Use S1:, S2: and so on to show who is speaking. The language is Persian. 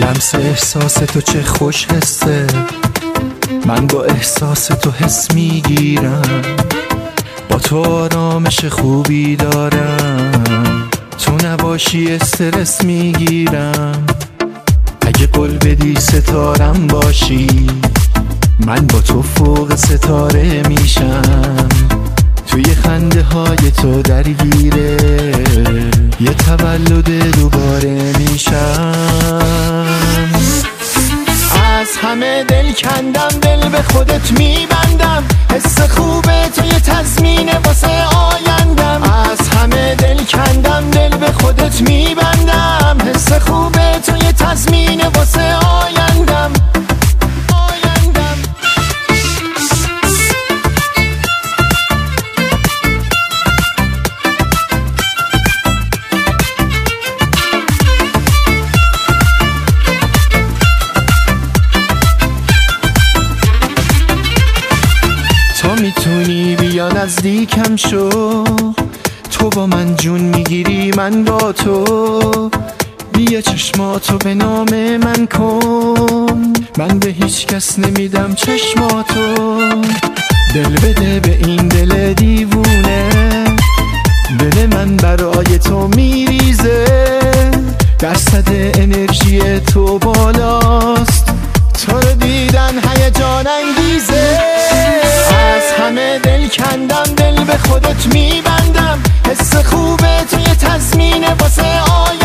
S1: لمس احساس تو چه خوش حسه، من با احساس تو حس میگیرم، با تو آرامش خوبی دارم، تو نباشی استرس میگیرم. اگه قول بدی ستارم باشی، من با تو فوق ستاره میشم، توی خنده های تو درگیره یه تولد دوباره میشم. از همه دل کندم، دل به خودت میبندم، حس خوبه تو یه تضمینه واسه آیندم. از همه دل کندم، دل به خودت میبندم، حس خوبه تو یه تضمینه واسه آیندم. تو میتونی بیا نزدیکم شو، تو با من جون میگیری من با تو، بیا چشماتو به نام من کن، من به هیچ کس نمیدم چشماتو. دل بده به این دل دیوونه، دل من برای تو میریزه، درصد انرژی تو بالاست، تو رو دیدن هیجان انگیزه. از همه دل کندم، دل به خودت میبندم، حس خوبه توی تضمینه واسه